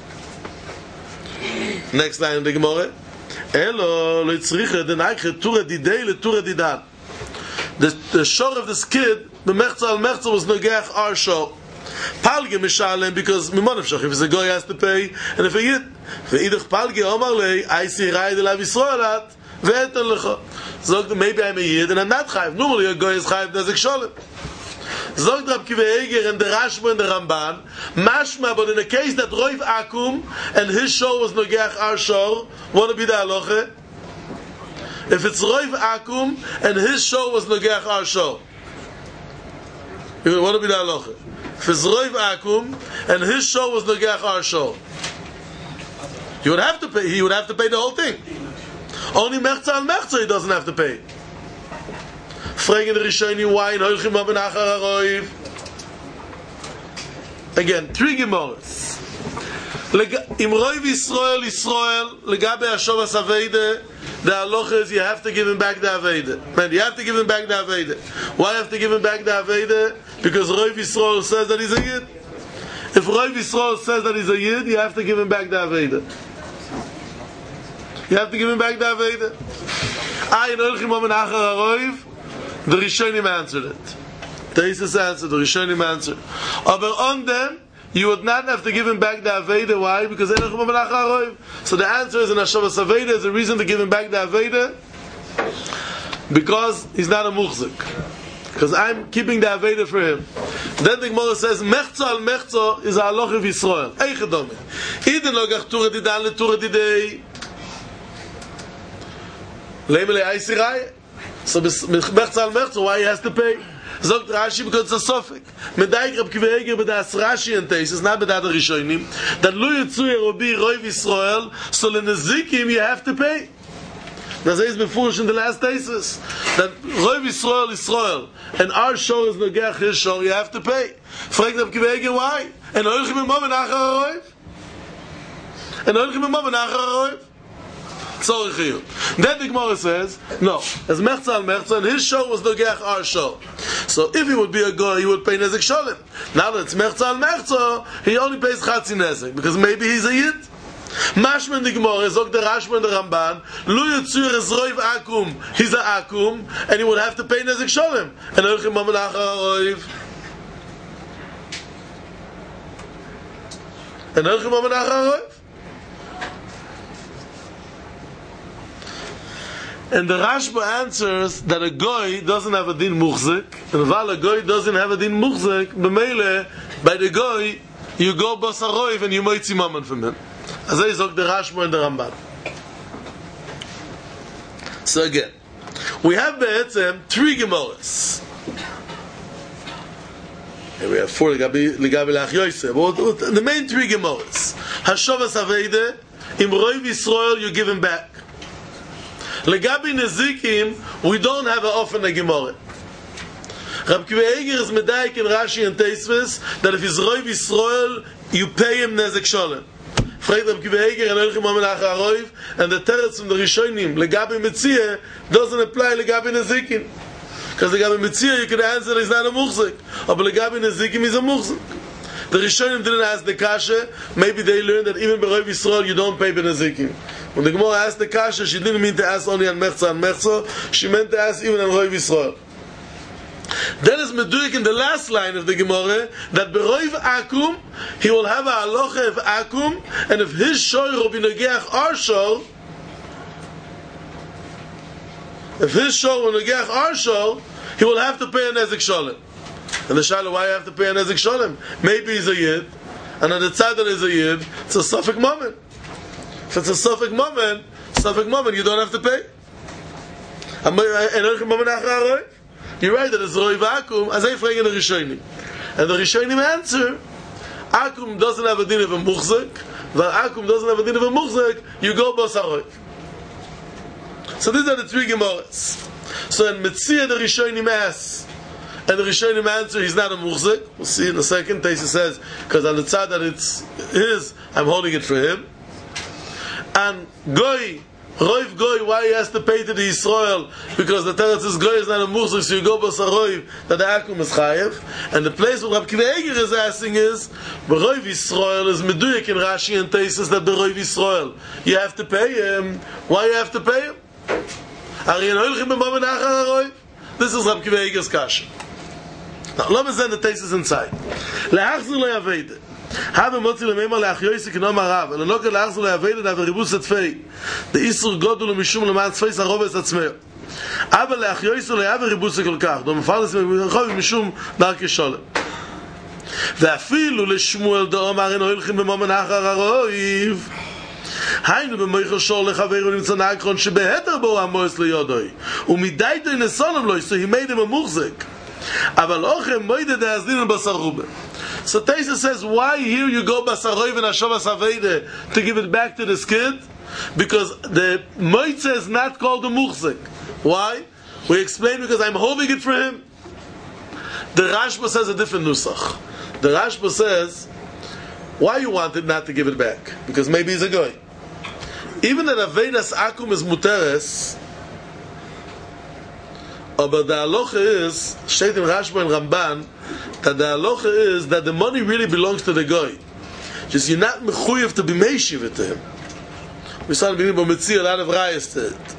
Next line in the Gemara. Elo lo yitzricha denayche tura didei le tura didan. The shor of this kid, the mechza al mechza was nogeach our shor. Palge mishalem because mimonav shach. If it's a guy, he has to pay, and if a yid, ve'idach palge omar lei, I see rai de la Yisraelat ve'etan lecha. Zogt maybe I'm a yid and I'm not chayiv. Normally a guy is chayiv nezek sholem. Zogt Rab Kiva Eger and the Rashba and the Ramban, mashma, but in a case that roiv akum and his shor was nogeach our shor, want to be the halacha? If it's roiv akum and his shor was nogeach our shor, you want to be the halacha? If it's roiv akum and his shor was nogeach our shor, you would have to pay. He would have to pay the whole thing. Only mechza al mechza he doesn't have to pay. Fragen der Rishonim, why in Holchim Momen Achar HaRoiv? Again, 3 Gemaras. Im Roiv Yisrael, Legabe Hashavas Aveide, the halacha is you have to give him back the Aveide. Man, you have to give him back the Aveide. Why have to give him back the Aveide? Because Roiv Yisrael says that he's a Yid. If Roiv Yisrael says that he's a Yid, you have to give him back the Aveide. You have to give him back the Aveide. In Olchim Momen Achar HaRoiv, the Rishonim answered it. Taisus answered, the Rishonim answered. But on them, you would not have to give him back the Aveide. Why? Because Olchim Momen Achar HaRoiv. So the answer is in Hashavas Aveide is a reason to give him back the Aveide, because he's not a Muchzik. Because I'm keeping the Aveide for him. Then the Gemara says, Mechza al Mechza is a halacha of Yisrael. Eichadome. Iden logach tura didan le tura didei. Leimele Eisirai. So Mechza al Mechza, why he has to pay? Zogt Rashi, because it's a suffix. Medaik Rab Kiva Eger b'das Rashi and Teis, it's not b'dat Rishonim, that Lu Yitzu Yerobi Roiv Yisrael, so lenezikim you have to pay. That's is before in the last thesis that Roiv Yisrael, and our show is Nogech his show, you have to pay. Fragt Rab Kiva Eger why? And Olchim Momen Achar HaRoiv? And Olchim Momen Achar HaRoiv? Then the Gemara says, no, as Mechza al Mechza, and his show was Nogech our show. So if he would be a guy, he would pay Nezek Sholem. Now that it's Mechza al Mechza, he only pays Chatzi Nezek, because maybe he's a Yid. Mashman the Gemara, Zog the Rashman the Ramban, Lu Yitzur is Roiv Akum, he's a Akum, and he would have to pay Nezek Sholem. And Olchim Momen Achar HaRoiv. And Olchim Momen Achar HaRoiv. And the Rashba answers that a goy doesn't have a din muchzik, and while a goy doesn't have a din muchzik, b'meile, by the goy, you go basaroiv and you moitzi mammon from him. As I said, the Rashba and the Ramban. So again, we have be'etzem 3 Gemaras. And we have 4 Ligabi Lach Yosef. But the main 3 Gemaras. Hashavas Aveide, Im Roiv Yisrael, you give him back. Legabi Nezikim, we don't have an often a Gemara. Rab Kiva Eger is Medaik in Rashi and Teisves that if he's Roiv Yisrael, you pay him Nezek Sholem. Fragt Rab Kiva Eger and Olchim Momen Achar HaRoiv, and the teretz from the Rishonim, Legabi Metzia, doesn't apply Legabi Nezikim. Because Legabi Metzia, you can answer that he's not a Muchzik. But Legabi Nezikim is a Muchzik. The Rishonim didn't ask the Kasha, maybe they learned that even by Roiv Yisrael, you don't pay Benezikim. When the Gemara asked the Kasha, she didn't mean to ask only on Mechza, she meant to ask even on Roiv Yisrael. Then is Meduik in the last line of the Gemara, that Beroiv Akum, he will have a halacha of Akum, and if his shor will be Negeach our shor, if his shor will Negeach our shor, he will have to pay a Nezek Sholem. And the Shaila, why you have to pay a Nezek Sholem? Maybe he's a Yid, and on the side that he's a Yid, it's a suffix moment. If it's a suffix moment, you don't have to pay. You're right that it's Roiv Akum, as I frage in the Rishonim. And the Rishonim answer, Akum doesn't have a din of a Muchzik, but Akum doesn't have a din of a Muchzik, you go Basaroiv. So these are the 3 Gemaras. So in Metzia the Rishonim asks, and the Rishonim answer, he's not a Muchzik. We'll see in a second. Taisa says, because on the side that it's his, I'm holding it for him. And Goy, Roiv Goy, why he has to pay to the Yisrael? Because the Teretz is Goy is not a Muchzik, so you go Basaroiv, that the Akum is Chayev. And the place where Rab Kiva Eger is asking is, Roiv Yisrael is Meduyek in Rashi and Taisus that the Roiv Yisrael, you have to pay him. Why you have to pay him? This is Rab Kiva Eger's kasha. Now, let me send the Taisus inside. Le'achzir le'avede. Have a motzi le'meimah le'achyoisi k'nom harav. Le'noket le'achzir le'avede le'averibus etzfei. The isur godul u'mishum le'man tzfei sarroves atzmeo. Aber le'achyoisi le'averibus kol kach. Do mefardes mishum darkei sholem. ואפילו לשמואל דאמר אין הולכים במומן אחר הרויב. היינו במויכל שור לחבר ונמצא נעקרון שבהתר בו המויס ליודוי. ומדייתו נסונם לו, so he made him a muchzik. אבל אוכם מוידה דאזדין בשר רובה. So Taisa says, why here you go basaroiv and Hashavas Aveide to give it back to this kid? Because the moitze is not called a muchzik. Why? We explain because I'm holding it for him. The Rashba says a different nusach. The Rashba says, why you wanted not to give it back? Because maybe he's a goy. Even that Aveidas Akum is muteres, but the halacha is, Shteit in Rashba and Ramban, that the halacha is that the money really belongs to the goy. Just you're not mechuyev to be meishiv to him. We saw in the beginning, but Mitzir, a lot of rayas to it.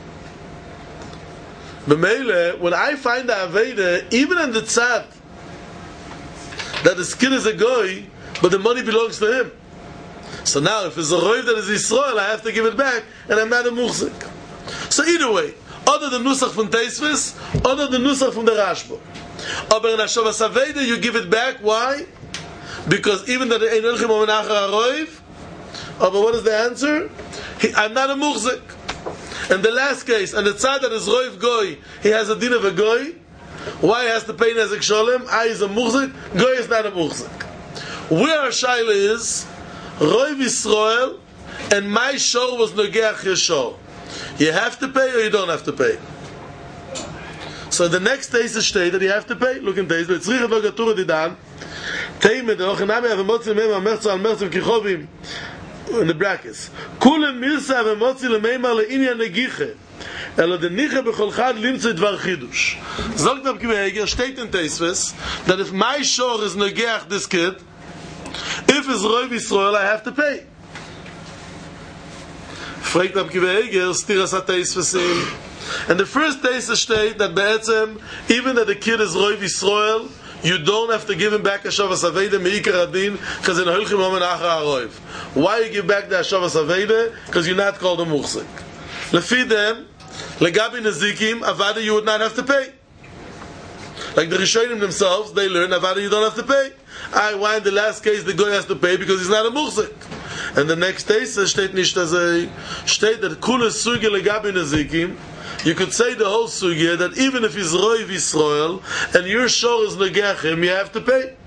B'meile, when I find the Aveda, even in the tzad, that the kid is a goy, but the money belongs to him. So now, if it's a roiv that is Yisrael, I have to give it back, and I'm not a muhzik. So either way, other than nusach from Teisvis, other than nusach from the Rashba. Aber in Hashavas Aveda, you give it back. Why? Because even that ein olchim omen achar roiv. But what is the answer? I'm not a muhzik. And the last case, and the tzad that is roiv goy, he has a din of a goy. Why he has to pay nezek sholem? I is a muhzik, goy is not a muhzik. Where our shaila is, roiv Yisrael, and my shor was nogeach your shor. You have to pay or you don't have to pay. So the next case is state that you have to pay. Look in this. It's richet lo gatur didan. Teime de ochenami avemotzi lemeim amertzo al mertzim kichovim. In the brackets. Kulen milsa avemotzi lemeim le'inya negiche. Elo de niche bechol chad limtzo dvar chidush. Zogt Rab Kiva Eiger, steht in Teisves, that if my shor is nogeach this kid, if it's roiv Yisrael, I have to pay. Fragt Rab Kiva Eiger, stiras ha-Teisvesim. And the first Teisves state that be'etzem, even that the kid is roiv Yisrael, you don't have to give him back Hashavas Aveda me'ikar adin, because in holchim omen achar haroiv. Why you give back the Hashavas Aveda? Because you're not called a muhzik. Lefi them, legabi nezikim, avada you would not have to pay. Like the Rishonim themselves, they learn avada you don't have to pay. Why in the last case the guy has to pay because he's not a muhzik? And the next case steht nicht as a state that kule suge legabi nezikim. You could say the whole sugya that even if he's roiv Yisrael and your shor is negechim, you have to pay.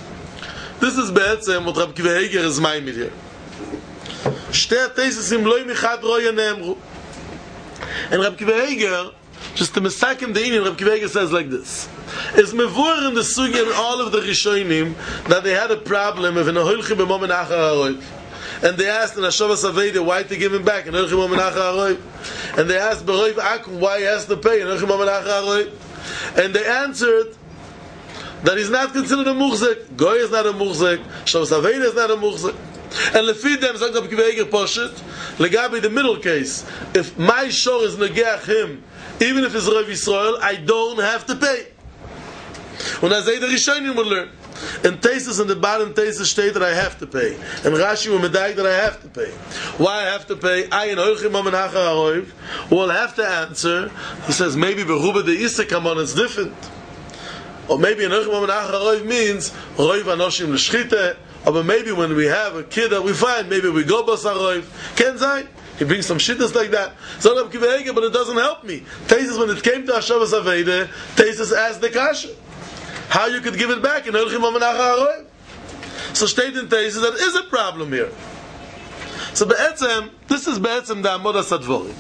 This is be'etzem what Rab Kiva Eiger is maimid here. Shtei ha-teisesim loy michad roya ne'emru. And Rab Kiva Eiger, just to mesakim the inyan, Rab Kiva Eiger says like this. It's mevor in the sugya and all of the Rishonim that they had a problem if in a holchi b'momen achar haroiv. And they asked in Hashavas Aveda why to give him back in holchi b'momen achar haroiv. And they asked Beroiv Akum why he has to pay in holchi b'momen achar haroiv. And they answered that he's not considered a muhzik. Goy is not a muhzik. Hashavas Aveda is not a muhzik. And lefid them, sagt Rab Kiva Eiger Poshet, legabi the middle case, if my shor is negeach him, even if it's roiv Yisrael, I don't have to pay. When I say the Rishonim will learn. In Tesis, in the bottom Tesis state that I have to pay. And Rashi will medayik that I have to pay. Why I have to pay? I in holchim omen achar haroiv will have to answer. He says maybe beruba de isa come on, it's different. Or maybe in holchim omen achar haroiv means roiv anoshim l'shchite. Or maybe when we have a kid that we find, maybe we go bas haroiv. Ken zay? He brings some shittas like that. So Rab Kiva Eiger, but it doesn't help me. Tesis, when it came to Hashavas Aveda, Tesis asked the kasha. How you could give it back in holchim omen achar haroiv? So state in Tesis that is a problem here. So be'etzem, this is be'etzem the Amodas Advorim.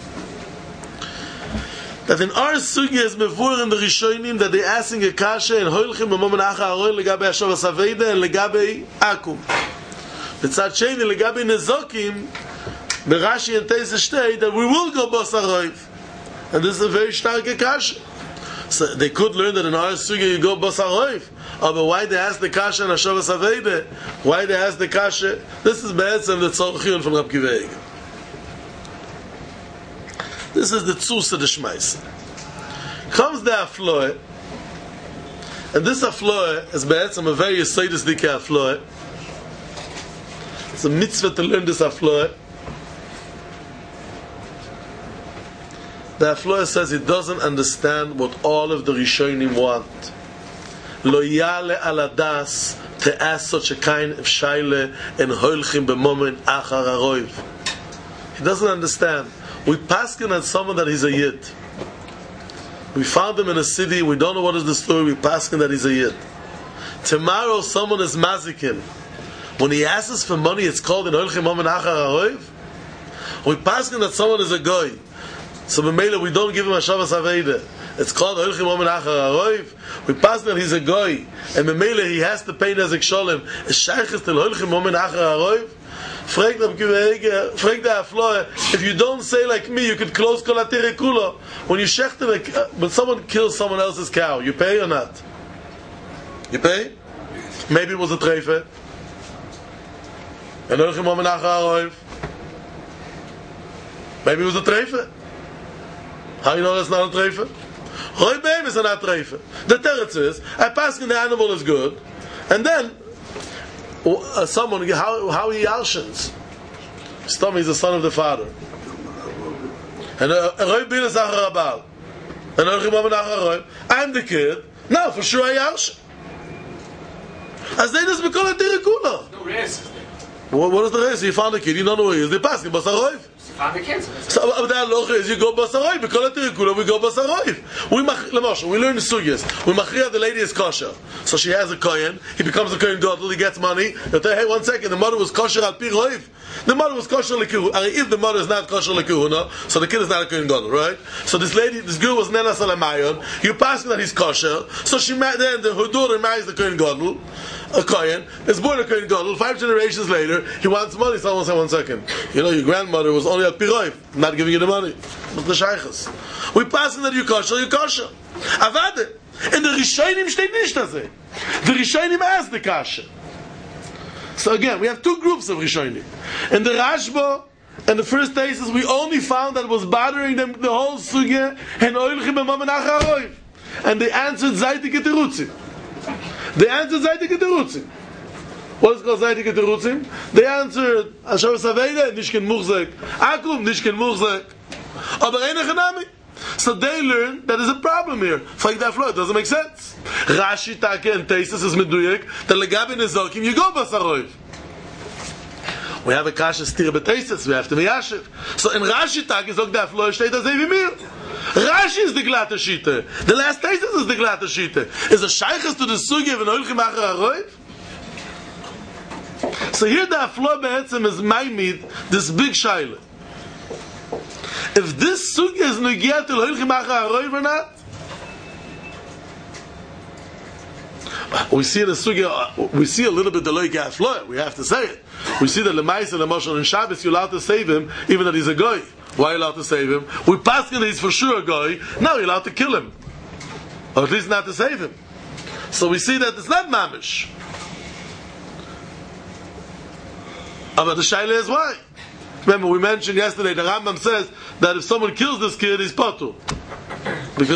That in our sugya is mevur in the Rishonim that they asking a kasha in holchim omen achar haroiv legabe Hashavas Aveda and legabe Akum. B'tzad sheni legabe nezokim, the Rashi and Tesis state that we will go bas haroiv. And this is a very stark kasha. So they could learn that in our sugya you go bas haroiv. But why they ask the kasha in Hashavas Aveda? Why they ask the kasha? This is be'etzem the tzorchiyun from Rab Kiva Eiger. This is the tzus of the shmaisa. Comes the afloe, and this afloe is be'etzem a very yesodis dike afloe. It's a mitzvah to learn this afloe. The Afloah says he doesn't understand what all of the Rishonim want. Lo yale aladas to ask such a kind of shaila and holchim b'momen achar haroiv. He doesn't understand. We paskin on someone that he's a yid. We found him in a city. We don't know what is the story. We paskin that he's a yid. Tomorrow someone is mazikin. When he asks for money, it's called in holchim b'momen achar haroiv. We paskin that someone is a goy. So b'meila we don't give him Hashavas Aveda. It's called Hilchim Omen Achar Aroiv. We pass that he's a guy, and Memele he has to pay Nezek Sholem. Is Sheiches Tel Hilchim Omen Achar Aroiv? Frag the Afloe, if you don't say like me, you could close Kol HaTirei Kulo. When you shechten, when someone kills someone else's cow, you pay or not? You pay? Maybe it was a treife. And Hilchim Omen Achar Aroiv. Maybe it was a treife. How you know that's not a treife? Roy Beim is not a treife. The teretz is, I pass in the animal is good, and then someone, how he yarshins. Stomach is the son of the father. And Roy Beim is Achar Abal. And Hilchim Omen Achar Aroiv. I'm the kid. Now for sure I yarshin. As they just become a Tirei Kulo. No race. What is the race? You found the kid, you don't know who he is. They pass him Basaroiv. So the halacha is you go Basaroiv. Because at Tirei we go Basaroiv. We learn the sugyas. We machriya the lady is kosher, so she has a kohen. He becomes a kohen gadol. He gets money. They say, hey, 1 second. The mother was kosher al pi roiv. The mother was kosher lekihuna. If the mother is not kosher lekihuna, so the kid is not a kohen gadol, right? So this girl was nena salamayon. You pass that he's kosher. So then her daughter marries the kohen gadol. A kohen is born a kohen gadol. 5 generations later, he wants money. Someone say 1 second. You know, your grandmother was only at piroiv, not giving you the money. But the shaykhs. We pass that you kosher. Avade. In the Rishonim steht nicht das. The Rishonim ask the kasha. So again, we have 2 groups of Rishonim. In the Rashba, in the first cases, we only found that it was bothering them the whole sugya and Hilchim Omen Achar Aroiv. And they answered Zaytike Terutzim. What is called Zaytike Terutzim? They answered Asher Saveda, Nishken Murzek. Akum, Nishken Murzek. Aber Einach Nami. So they learn that there's a problem here. Frag that flow, it doesn't make sense. Rashi Take and Teisus is meduyek. The Legabi Nezokim, you go Basaroiv. We have a kasha stir beteisus. We have to be yashiv. So in Rashi Take is that flow steht as Evimir. Rashi is the glatte shite. The last teisus is the glatte shite. Is a shaykhs to the sugi of an Hilchim Achar Aroiv. So here the flow be'etzem is maimid this big shaila. If this sugi is nugia to Hilchim Achar Aroiv or not, we see the sugi. We see a little bit the loy gafloy. We have to say it. We see that Lemais and Emotion in Shabbos you're allowed to save him, even that he's a guy. Why are you allowed to save him? We pass that he's for sure a guy. Now you're allowed to kill him, or at least not to save him. So we see that it's not mamish. But the shaila is why. Remember, we mentioned yesterday, the Rambam says that if someone kills this kid, he's potul. Because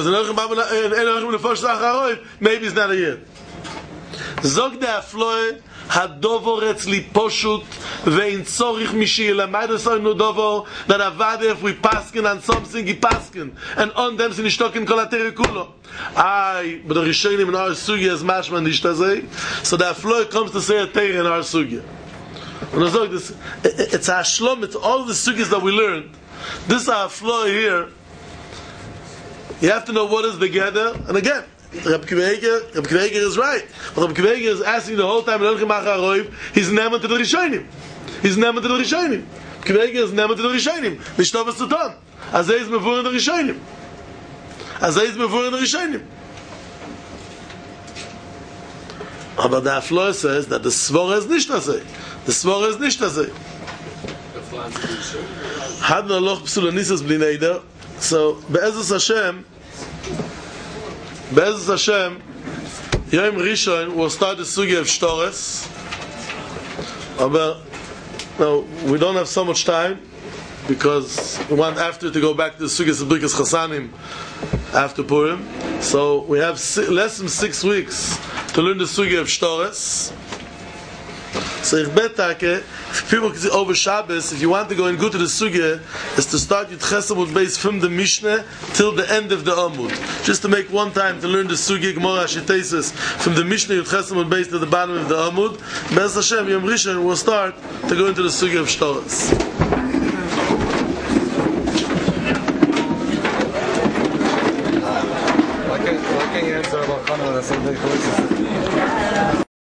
maybe he's not a yid. Zog de afloe hadovor etzli poshut vein tzorich mishi elamayd soy no dovor that avade if we paskin on something he paskin and on them sin shtokin kol HaTirei Kulo. But the Rishonim in our sugya is mashman nishtazei. So the afloe comes to say a teir in our sugya. And I zog this, it's a shlom. It's all the sugyas that we learned. This afloe here. You have to know what is the gather, and again. Reb Kveger is right. Reb Kveger is asking the whole time, he's never to the Rishonim. Kveger is never to the Rishonim. Nishtovas Satan. Azay is mevur in the Rishonim. But the Afloah says that the Svora is nishtazay. Had no loch psulanisas bli neider. So, Be'ezus Hashem, Yom Rishon will start the sugi of Shtores. But no, we don't have so much time because we want after to go back to the sugi of Birkas Chasanim after Purim. So we have less than 6 weeks to learn the sugi of Shtores. So if people can see over Shabbos, if you want to go and go to the sugya, is to start Yud Chesamud Beis from the Mishnah till the end of the Amud. Just to make one time to learn the sugya Gemara Shitesis from the Mishnah Yud Chesamud Beis to the bottom of the Amud. Be'ez Hashem Yom Rishon will start to go into the sugya of Shtoros.